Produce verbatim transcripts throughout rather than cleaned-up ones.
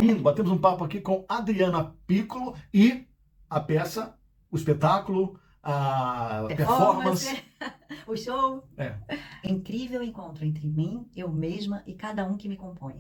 Resumindo, batemos um papo aqui com Adriana Piccolo e a peça, o espetáculo, a performance. performance. O show. É. Incrível encontro entre mim, eu mesma e cada um que me compõe.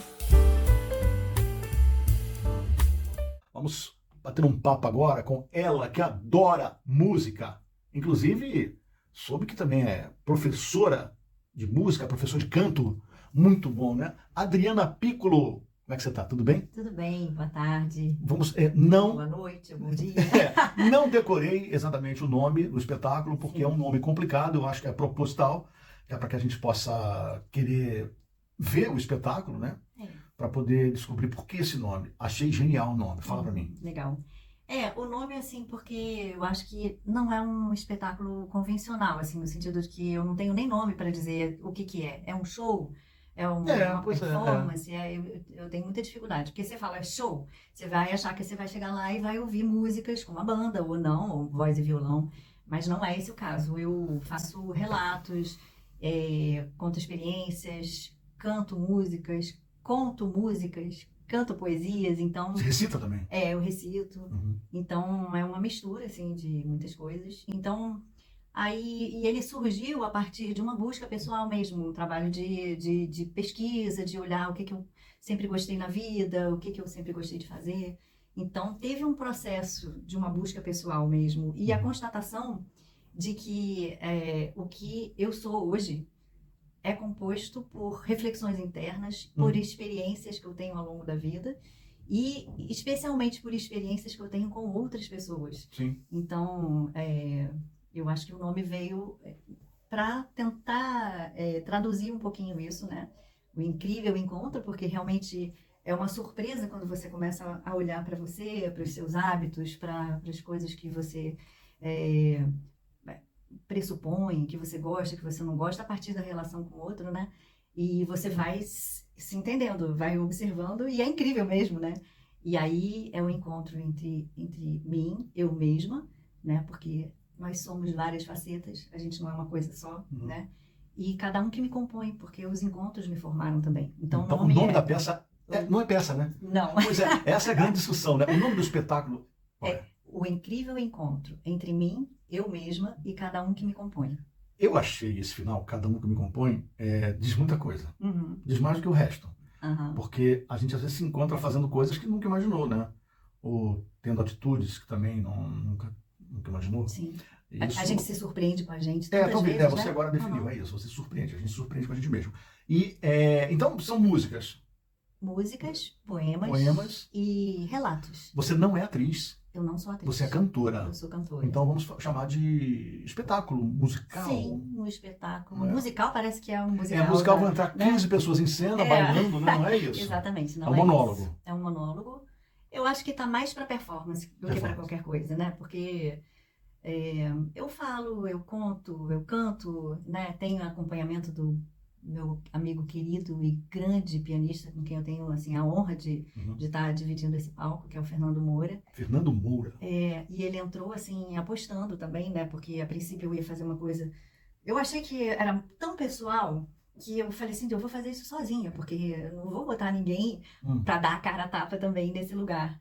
Vamos bater um papo agora com ela que adora música. Inclusive, soube que também é professora de música, professora de canto. Muito bom, né? Adriana Piccolo, como é que você tá? Tudo bem? Tudo bem, boa tarde. Vamos, é, não... Boa noite, bom dia. É, não decorei exatamente o nome do espetáculo, porque Sim. é um nome complicado, eu acho que é proposital, é para que a gente possa querer ver o espetáculo, né? É. Para poder descobrir por que esse nome. Achei genial o nome, fala para mim. Legal. É, o nome, assim, porque eu acho que não é um espetáculo convencional, assim, no sentido de que eu não tenho nem nome para dizer o que que é. É um show? É uma, É, uma pois é, performance? É, eu, eu tenho muita dificuldade, porque você fala show, você vai achar que você vai chegar lá e vai ouvir músicas com uma banda, ou não, ou voz e violão, mas não é esse o caso. Eu faço relatos, é, conto experiências, canto músicas, conto músicas, canto poesias, então... Você recita também? É, eu recito. Uhum. Então, é uma mistura, assim, de muitas coisas. Então, aí... E ele surgiu a partir de uma busca pessoal mesmo, um trabalho de, de, de pesquisa, de olhar o que, que eu sempre gostei na vida, o que, que eu sempre gostei de fazer. Então, teve um processo de uma busca pessoal mesmo. E a constatação de que é, o que eu sou hoje é composto por reflexões internas, por Uhum. experiências que eu tenho ao longo da vida e especialmente por experiências que eu tenho com outras pessoas. Sim. Então, é, eu acho que o nome veio para tentar é, traduzir um pouquinho isso, né? O incrível encontro, porque realmente é uma surpresa quando você começa a olhar para você, para os seus hábitos, para as coisas que você... É, pressupõe, que você gosta, que você não gosta, a partir da relação com o outro, né? E você vai se entendendo, vai observando, e é incrível mesmo, né? E aí é o encontro entre, entre mim, eu mesma, né? Porque nós somos várias facetas, a gente não é uma coisa só, Uhum. né? E cada um que me compõe, porque os encontros me formaram também. Então, Então o nome, o nome é... da peça é, não é peça, né? Não. Pois é, essa é a grande discussão, né? O nome do espetáculo... É o incrível encontro entre mim, eu mesma e cada um que me compõe. Eu achei esse final, cada um que me compõe, é, diz muita coisa. Uhum. Diz mais do que o resto. Uhum. Porque a gente às vezes se encontra fazendo coisas que nunca imaginou, né? Ou tendo atitudes que também não, nunca, nunca imaginou. Sim. Isso... A gente se surpreende com a gente É, tantas talvez, vezes, é, você né? agora definiu, Uhum. é isso, você se surpreende, a gente se surpreende com a gente mesmo. E, é, então, são músicas. Músicas, poemas, Poemas. E relatos. Você não é atriz. Eu não sou atriz. Você é cantora. Eu sou cantora. Então vamos chamar de espetáculo musical. Sim, um espetáculo. É. Musical parece que é um musical. É, musical né? vão entrar quinze pessoas em cena, É. bailando, né? Não é isso? Exatamente, não é um é monólogo. isso. É um monólogo. Eu acho que tá mais para performance do Performance. que para qualquer coisa, né? Porque é, eu falo, eu conto, eu canto, né? Tenho acompanhamento do meu amigo querido e grande pianista com quem eu tenho assim a honra de Uhum. de estar dividindo esse palco, que é o Fernando Moura. Fernando Moura. É, e ele entrou assim apostando também, né? Porque a princípio eu ia fazer uma coisa, eu achei que era tão pessoal que eu falei assim, eu vou fazer isso sozinha, porque eu não vou botar ninguém Hum. para dar a cara a tapa também nesse lugar.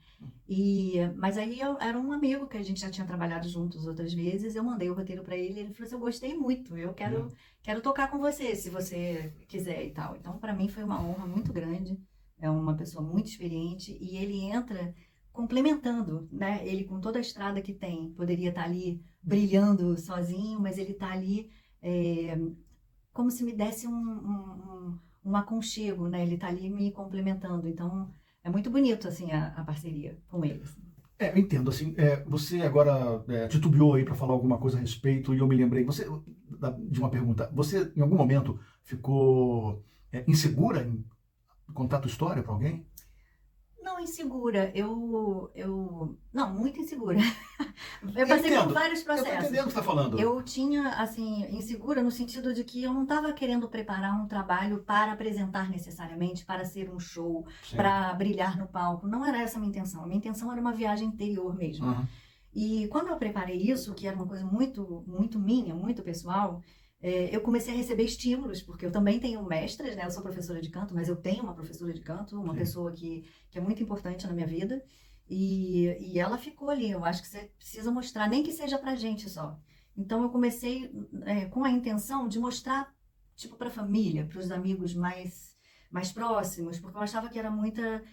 E, mas aí eu, era um amigo que a gente já tinha trabalhado juntos outras vezes, eu mandei o roteiro para ele, ele falou assim, eu gostei muito, eu quero, Hum. quero tocar com você, se você quiser e tal. Então, para mim foi uma honra muito grande, é uma pessoa muito experiente, e ele entra complementando, né? Ele com toda a estrada que tem, poderia estar ali brilhando sozinho, mas ele está ali... É, como se me desse um, um, um aconchego, né? Ele tá ali me complementando. Então, é muito bonito, assim, a, a parceria com ele. Assim. É, eu entendo, assim, é, você agora é, titubeou aí para falar alguma coisa a respeito e eu me lembrei, você, de uma pergunta, você em algum momento ficou é, insegura em contar a tua história para alguém? Não insegura, eu, eu... Não, muito insegura. Eu Eu passei entendo. por vários processos. Eu tô entendendo o que você tá falando. Eu tinha, assim, insegura no sentido de que eu não estava querendo preparar um trabalho para apresentar necessariamente, para ser um show, Sim. para brilhar no palco. Não era essa a minha intenção. A minha intenção era uma viagem interior mesmo. Uhum. E quando eu preparei isso, que era uma coisa muito, muito minha, muito pessoal, é, eu comecei a receber estímulos, porque eu também tenho mestras, né? Eu sou professora de canto, mas eu tenho uma professora de canto, uma Sim. pessoa que, que é muito importante na minha vida. E, e ela ficou ali. Eu acho que você precisa mostrar, nem que seja pra gente só. Então eu comecei é, com a intenção de mostrar, tipo, pra família, pros amigos mais, mais próximos, porque eu achava que era muita...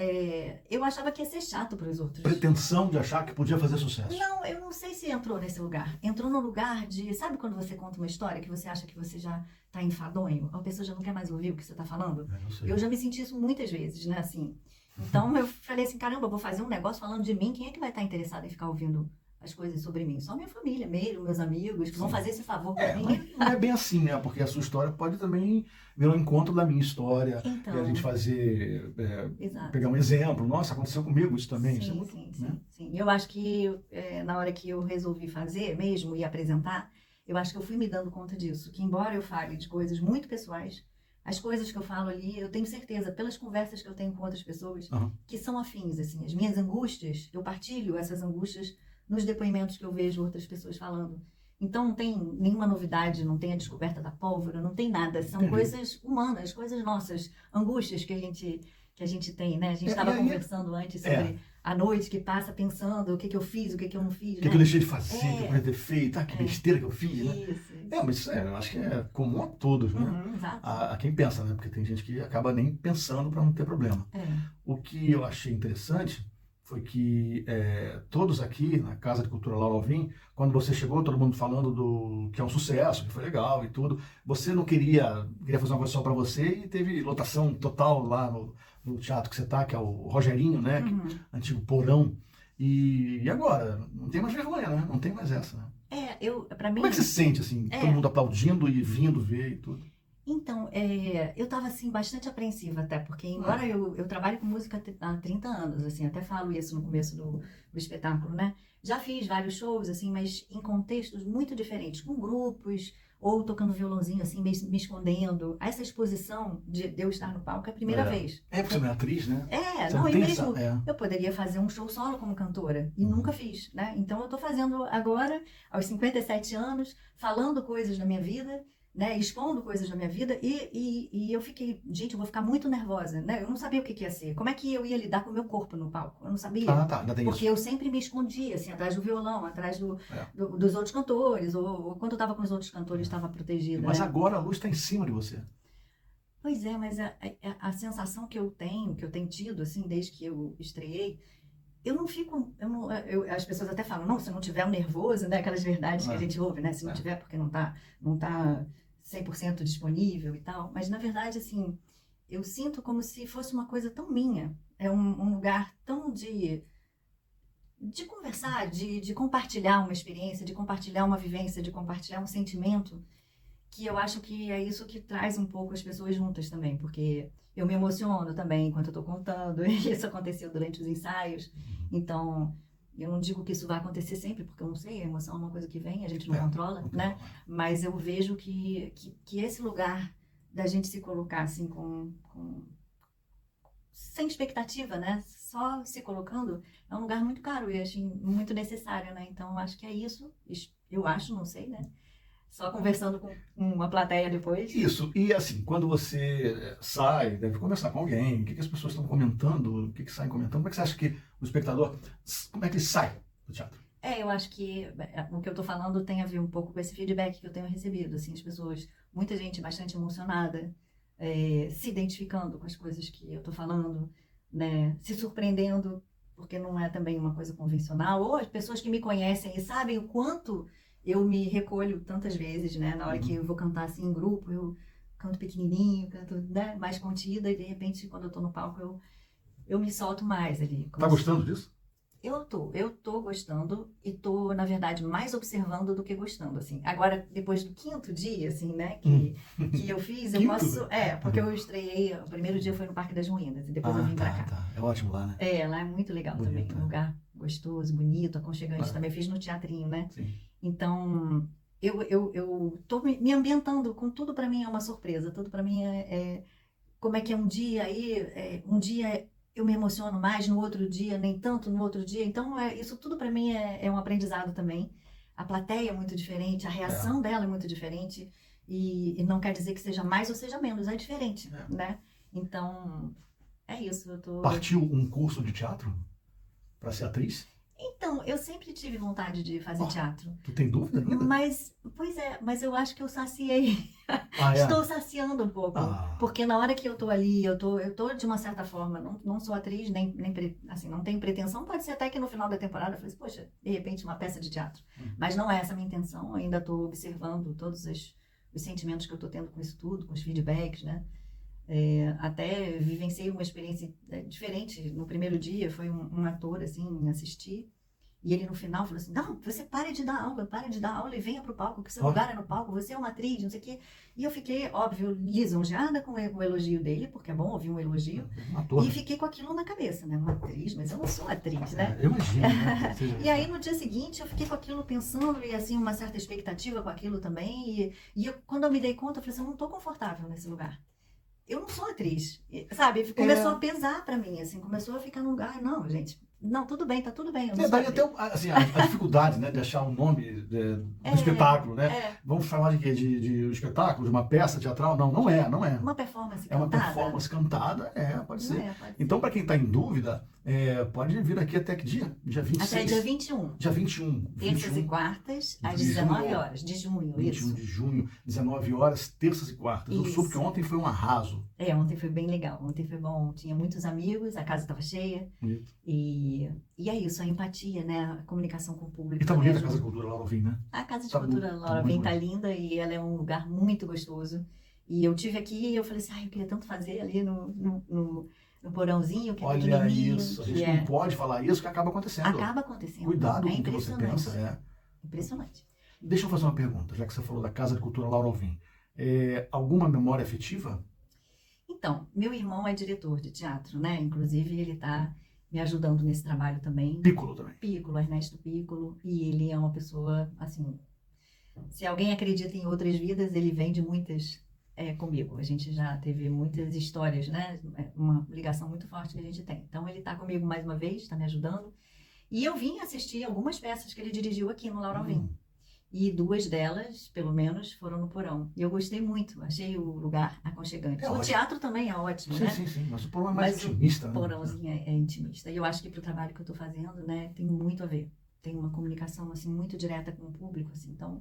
É, eu achava que ia ser chato para os outros. Pretensão de achar que podia fazer sucesso. Não, eu não sei se entrou nesse lugar. Entrou no lugar de... Sabe quando você conta uma história que você acha que você já tá enfadonho? A pessoa já não quer mais ouvir o que você tá falando? É, eu sei. Eu já me senti isso muitas vezes, né? Assim, então eu falei assim, caramba, eu vou fazer um negócio falando de mim. Quem é que vai estar interessado em ficar ouvindo as coisas sobre mim? Só minha família mesmo, meus amigos, que vão fazer esse favor pra É, mim. mas não é bem assim, né? Porque a sua história pode também vir ao encontro da minha história. Então, E a gente fazer... é, exato. pegar um exemplo. Nossa, aconteceu comigo isso também. Sim, Isso é muito, sim, né? sim, sim. Eu acho que é, na hora que eu resolvi fazer mesmo e apresentar, eu acho que eu fui me dando conta disso. Que embora eu fale de coisas muito pessoais, as coisas que eu falo ali, eu tenho certeza, pelas conversas que eu tenho com outras pessoas, Uhum. que são afins, assim. As minhas angústias, eu partilho essas angústias nos depoimentos que eu vejo outras pessoas falando. Então não tem nenhuma novidade, não tem a descoberta da pólvora, não tem nada. São Entendi. coisas humanas, coisas nossas, angústias que a gente, que a gente tem, né? A gente É, estava e aí- conversando antes sobre É. a noite que passa pensando o que, que eu fiz, o que, que eu não fiz, O que, né? que eu deixei de fazer, o que eu É. poderia ter feito, ah, que É. besteira que eu fiz, né? Isso, isso. É, mas isso é, eu acho que é comum a todos, né? Uhum, exato. A, a quem pensa, né? Porque tem gente que acaba nem pensando para não ter problema. É. O que eu achei interessante foi que é, todos aqui na Casa de Cultura Laura Alvim, quando você chegou, todo mundo falando do que é um sucesso, que foi legal e tudo, você não queria, queria fazer uma coisa só para você e teve lotação total lá no, no teatro que você tá, que é o Rogerinho, né? Que- Uhum. antigo Porão. E, e agora? Não tem mais vergonha, né? Não tem mais essa, né? É, eu, pra mim... Como é que você se sente, assim, É. todo mundo aplaudindo e vindo ver e tudo? Então, é, eu estava assim, bastante apreensiva até, porque embora eu, eu trabalhe com música há trinta anos, assim, até falo isso no começo do, do espetáculo, né? Já fiz vários shows, assim, mas em contextos muito diferentes, com grupos, ou tocando violãozinho, assim, me, me escondendo. Essa exposição de, de eu estar no palco é a primeira É. vez. É porque você não é atriz, né? É, Você não, não e tem mesmo essa... É. eu poderia fazer um show solo como cantora, e Uhum. nunca fiz, né? Então eu tô fazendo agora, aos cinquenta e sete anos, falando coisas da minha vida, né, expondo coisas da minha vida, e, e, e eu fiquei, gente, eu vou ficar muito nervosa, né? Eu não sabia o que, que ia ser. Como é que eu ia lidar com o meu corpo no palco? Eu não sabia. Ah, tá, ainda tem Porque isso. eu sempre me escondia, assim, atrás do violão, atrás do, É. do- dos outros cantores, ou, ou quando eu estava com os outros cantores, estava protegida, Mas né? agora a luz está em cima de você. Pois é, mas a, a, a sensação que eu tenho, que eu tenho tido, assim, desde que eu estreiei, eu não fico, eu não, eu- as pessoas até falam, não, se não tiver um nervoso, né, aquelas verdades que É. a gente ouve, né, se não É. tiver porque não tá, não tá cem por cento disponível e tal, mas na verdade, assim, eu sinto como se fosse uma coisa tão minha, é um, um lugar tão de, de conversar, de, de compartilhar uma experiência, de compartilhar uma vivência, de compartilhar um sentimento, que eu acho que é isso que traz um pouco as pessoas juntas também, porque eu me emociono também enquanto eu tô contando, e isso aconteceu durante os ensaios, então eu não digo que isso vai acontecer sempre, porque eu não sei, a emoção é uma coisa que vem, a gente não É, controla, não né? controla. Mas eu vejo que, que, que esse lugar da gente se colocar assim com, com sem expectativa, né? Só se colocando, é um lugar muito caro e acho muito necessário, né? Então eu acho que é isso, eu acho, não sei, né? Só conversando com uma plateia depois. Isso, e assim, quando você eh, sai, deve conversar com alguém, o que, que as pessoas estão comentando, o que, que saem comentando, como é que você acha que o espectador, como é que ele sai do teatro? É, eu acho que é, o que eu tô falando tem a ver um pouco com esse feedback que eu tenho recebido, assim, as pessoas, muita gente bastante emocionada, é, se identificando com as coisas que eu tô falando, né, se surpreendendo, porque não é também uma coisa convencional, ou as pessoas que me conhecem e sabem o quanto eu me recolho tantas vezes, né, na hora Uhum. que eu vou cantar assim em grupo, eu canto pequenininho, canto, né, mais contida, e de repente quando eu tô no palco eu, eu me solto mais ali. Tá gostando disso? Eu tô, eu tô gostando e tô, na verdade, mais observando do que gostando, assim. Agora, depois do quinto dia, assim, né, que, que eu fiz, eu Quinto? posso... É, porque eu estreiei, o primeiro dia foi no Parque das Ruínas, e depois eu vim pra tá, cá. tá. É ótimo lá, né? É, lá é muito legal Bonito, também, é. um lugar gostoso, bonito, aconchegante Ah. também. Fiz no teatrinho, né? Sim. Então, eu, eu, eu tô me, me ambientando com tudo pra mim é uma surpresa, tudo pra mim é... é como é que é um dia aí, é, um dia... eu me emociono mais, no outro dia nem tanto, no outro dia. Então, é, isso tudo para mim é, é um aprendizado também. A plateia é muito diferente, a reação é. dela é muito diferente. E, e não quer dizer que seja mais ou seja menos, é diferente, É. né? Então, é isso. Eu tô... Partiu um curso de teatro para ser atriz? Então, eu sempre tive vontade de fazer Oh, teatro. Tu tem dúvida ainda? Mas, pois é, mas eu acho que eu saciei. Ah, é? Estou saciando um pouco. Ah. Porque na hora que eu tô ali, eu tô, eu tô de uma certa forma, não, não sou atriz, nem, nem pre- assim, não tenho pretensão. Pode ser até que no final da temporada eu falei assim, poxa, de repente uma peça de teatro. Uhum. Mas não é essa a minha intenção. Eu ainda estou observando todos os, os sentimentos que eu estou tendo com isso tudo, com os feedbacks, né? É, até vivenciei uma experiência é, diferente. No primeiro dia, foi um, um ator, assim, assistir. E ele no final falou assim, não, você pare de dar aula, pare de dar aula e venha pro palco, que seu Oh. lugar é no palco, você é uma atriz, não sei o quê. E eu fiquei, óbvio, lisonjeada com o elogio dele, porque é bom ouvir um elogio. Um ator. E fiquei com aquilo na cabeça, né? Uma atriz, mas eu não sou atriz, né? É, eu imagino, né? Seja- E aí no dia seguinte eu fiquei com aquilo pensando e assim, uma certa expectativa com aquilo também. E, e eu, quando eu me dei conta, eu falei assim, eu não tô confortável nesse lugar. Eu não sou atriz, e, sabe? Começou É. a pesar pra mim, assim, começou a ficar num lugar, não, gente, não, tudo bem, tá tudo bem. Eu não É, sou daí até atriz. o- assim, a, a dificuldade, né, de achar um nome de- do É, espetáculo, né? É, Vamos falar de quê? De, de um espetáculo, de uma peça teatral? Não, não é, não é. uma performance É uma cantada. performance cantada, é, pode Não ser. é, pode ser. Então, para quem está em dúvida, é, pode vir aqui até que dia? Dia vinte e seis? Até dia vinte e um. Dia vinte e um. Terças vinte e e um, quartas, às de dezenove junho. horas, de junho, vinte e um isso. de junho, dezenove horas, terças e quartas. Eu Isso. soube que ontem foi um arraso. É, ontem foi bem legal, ontem foi bom, tinha muitos amigos, a casa estava cheia. Bonito. E, e é isso, a empatia, né? A comunicação com o público. E tá também bonita a Casa ajuda. de Cultura Laura Alvim, né? A Casa de Tá Cultura mu- tá Laura muito Vem tá bonito. linda e ela é um lugar muito gostoso. E eu tive aqui e eu falei assim, ai, eu queria tanto fazer ali no, no, no, no porãozinho, que é Olha pequenininho, isso, a que gente é... não pode falar isso que acaba acontecendo. Acaba acontecendo. Cuidado é com o que você impressionante. pensa. É. Impressionante. Deixa eu fazer uma pergunta, já que você falou da Casa de Cultura Laura Alvim. É, alguma memória afetiva? Então, meu irmão é diretor de teatro, né? Inclusive, ele está me ajudando nesse trabalho também. Piccolo também. Piccolo, Ernesto Piccolo, e ele é uma pessoa, assim, se alguém acredita em outras vidas, ele vem de muitas é, comigo. A gente já teve muitas histórias, né? Uma ligação muito forte que a gente tem. Então, ele está comigo mais uma vez, está me ajudando. E eu vim assistir algumas peças que ele dirigiu aqui no Laura Alvim. Hum. E duas delas, pelo menos, foram no Porão. E eu gostei muito, achei o lugar aconchegante. É o ótimo. teatro também é ótimo, Sim, né? sim, sim. Mas o porão é mais Mas o intimista, né? Porãozinho é, é intimista. E eu acho que pro trabalho que eu tô fazendo, né, tem muito a ver. Tem uma comunicação, assim, muito direta com o público, assim, então...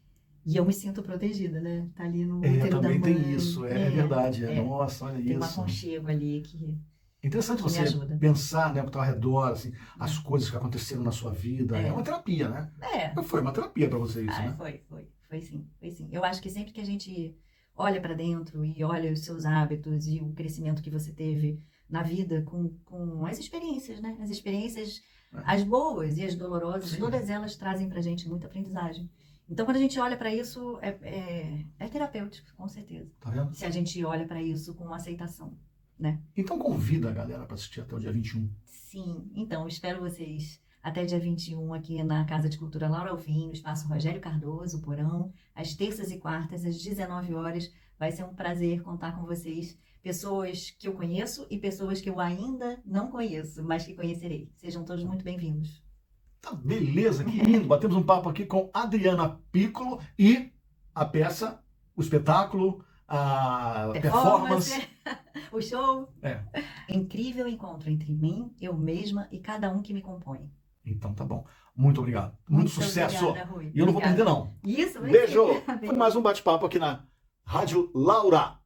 E eu me sinto protegida, né? Tá ali no É, útero da também mãe. tem isso, é, é verdade. É. é. Nossa, olha Tem um isso. aconchego ali que... Interessante que me você ajuda. pensar, né, ao teu redor, assim, as coisas que aconteceram na sua vida. É, É. uma terapia, né? É, Foi uma terapia pra você isso, ah, né? foi, foi. Foi sim, foi sim. Eu acho que sempre que a gente olha pra dentro e olha os seus hábitos e o crescimento que você teve na vida com, com as experiências, né? As experiências, É. as boas e as dolorosas, Sim. todas elas trazem pra gente muita aprendizagem. Então, quando a gente olha pra isso, é, é, é terapêutico, com certeza. Tá vendo? Se a gente olha pra isso com aceitação. Então convida a galera pra assistir até o dia vinte e um. Sim, então, espero vocês até dia vinte e um aqui na Casa de Cultura Laura Alvim, no Espaço Rogério Cardoso, Porão, às terças e quartas, às dezenove horas. Vai ser um prazer contar com vocês, pessoas que eu conheço e pessoas que eu ainda não conheço, mas que conhecerei. Sejam todos muito bem-vindos. Tá, beleza, que lindo. Batemos um papo aqui com Adriana Piccolo e a peça, o espetáculo, a performance. o show. É. Incrível encontro entre mim, eu mesma e cada um que me compõe. Então tá bom. Muito obrigado. Muito, sucesso. Obrigada, Rui. E eu não vou Obrigada. perder, não. Isso, vai Beijo. ser. Foi mais um bate-papo aqui na Rádio Laura.